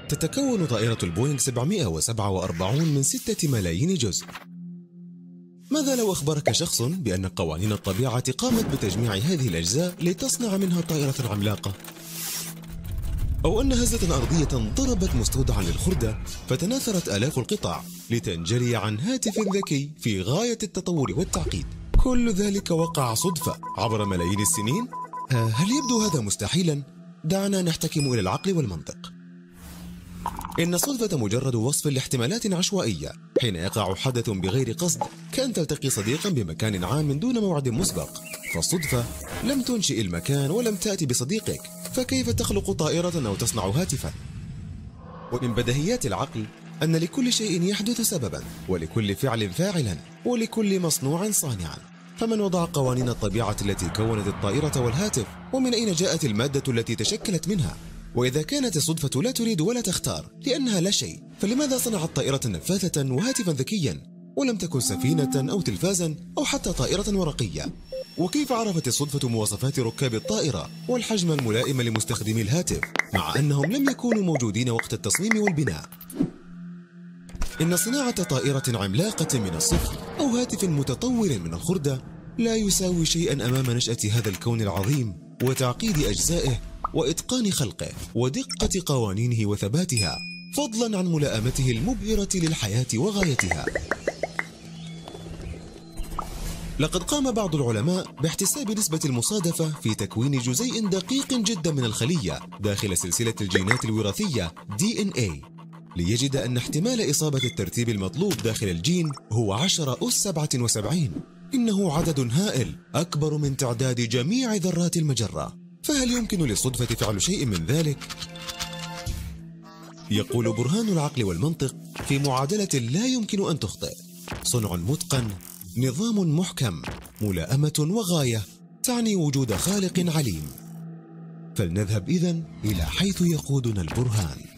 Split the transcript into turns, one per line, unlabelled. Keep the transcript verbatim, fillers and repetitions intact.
تتكون طائرة البوينغ سبعمئة وسبعة وأربعين من ستة ملايين جزء. ماذا لو أخبرك شخص بأن قوانين الطبيعة قامت بتجميع هذه الأجزاء لتصنع منها طائرة عملاقة؟ أو أن هزة أرضية ضربت مستودعا للخردة فتناثرت آلاف القطع لتنجلي عن هاتف ذكي في غاية التطور والتعقيد؟ كل ذلك وقع صدفة عبر ملايين السنين؟ هل يبدو هذا مستحيلا؟ دعنا نحتكم إلى العقل والمنطق. إن الصدفة مجرد وصف لاحتمالات عشوائية. حين يقع حدث بغير قصد كأن تلتقي صديقا بمكان عام دون موعد مسبق، فالصدفة لم تنشئ المكان ولم تأتي بصديقك، فكيف تخلق طائرة أو تصنع هاتفا؟ ومن بديهيات العقل أن لكل شيء يحدث سببا، ولكل فعل فاعلا، ولكل مصنوع صانعا. فمن وضع قوانين الطبيعة التي كونت الطائرة والهاتف؟ ومن أين جاءت المادة التي تشكلت منها؟ وإذا كانت الصدفة لا تريد ولا تختار لأنها لا شيء، فلماذا صنعت طائرة نفاثة وهاتفا ذكيا ولم تكن سفينة أو تلفازا أو حتى طائرة ورقية؟ وكيف عرفت الصدفة مواصفات ركاب الطائرة والحجم الملائم لمستخدمي الهاتف مع أنهم لم يكونوا موجودين وقت التصميم والبناء؟ إن صناعة طائرة عملاقة من الصفر أو هاتف متطور من الخردة لا يساوي شيئا أمام نشأة هذا الكون العظيم وتعقيد أجزائه وإتقان خلقه ودقة قوانينه وثباتها، فضلا عن ملائمته المبهرة للحياة وغايتها. لقد قام بعض العلماء باحتساب نسبة المصادفة في تكوين جزيء دقيق جدا من الخلية داخل سلسلة الجينات الوراثية دي إن إيه، ليجد أن احتمال إصابة الترتيب المطلوب داخل الجين هو عشرة أس سبعة وسبعين. إنه عدد هائل أكبر من تعداد جميع ذرات المجرة، فهل يمكن للصدفة فعل شيء من ذلك؟ يقول برهان العقل والمنطق في معادلة لا يمكن أن تخطئ: صنع متقن، نظام محكم، ملائمة وغاية تعني وجود خالق عليم. فلنذهب إذن إلى حيث يقودنا البرهان.